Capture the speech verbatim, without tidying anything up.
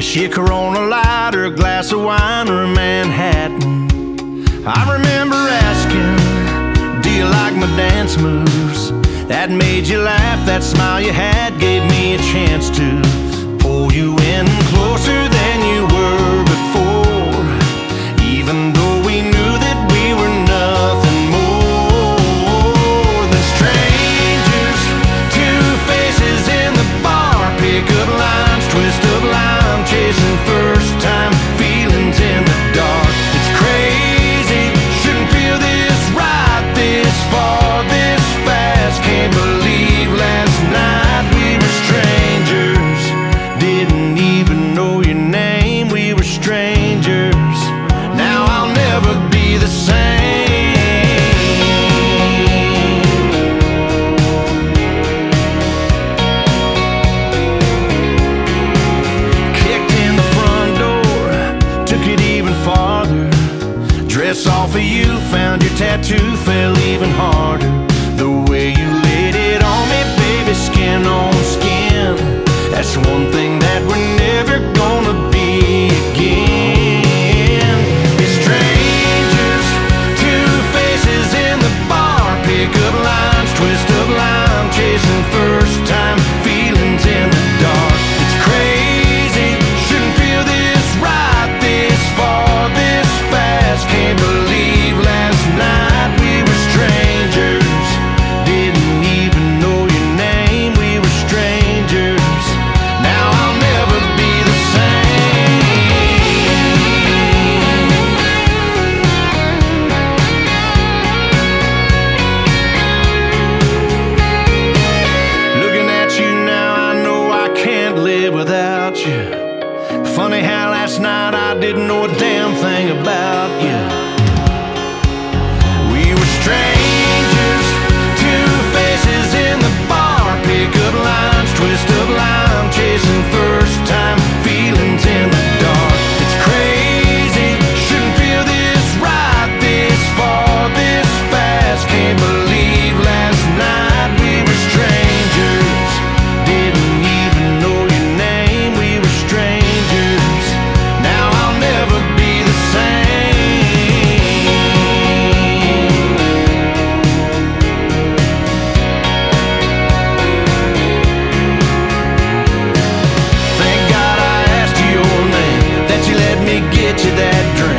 She a Corona Light or a glass of wine or a Manhattan. I remember asking, do you like my dance moves? That made you laugh, that smile you had gave me a chance to pull you in closer than you were before, even though we knew that we were nothing more than strangers. Two faces in the bar, pick-up lines, twist of lime, chasing first-time feelings in the dark. It's crazy, shouldn't feel this right, this far, this fast. Can't believe last night we were strangers. Didn't even know your name, we were strangers. Now I'll never be the same. Kicked in the front door, took it even farther. Dress off of you, found your tattoo, fell even harder. The way you laid it on me, baby, skin on skin. That's one thing that we're never gonna be again. It's strangers, two faces in the bar, pick-up lines, twist of lime, chasing first-time feelings in the dark. It's crazy, shouldn't feel this right, this far, this fast. Can't believe last night we were strangers. Didn't even know your name, we were strangers. Now I'll never be the same. Looking at you now, I know I can't live without you. Funny how last night I didn't know a damn thing about you. We were strangers, two faces in the bar, pick-up lines, twist of lime, chasing first-time feelings in the dark. It's crazy, shouldn't feel this right, this far, this fast. Can't believe last night we were strangers. Didn't even know your name, we were strangers. Now I'll never be the same. Thank God I asked you your name, that you let me get you that drink.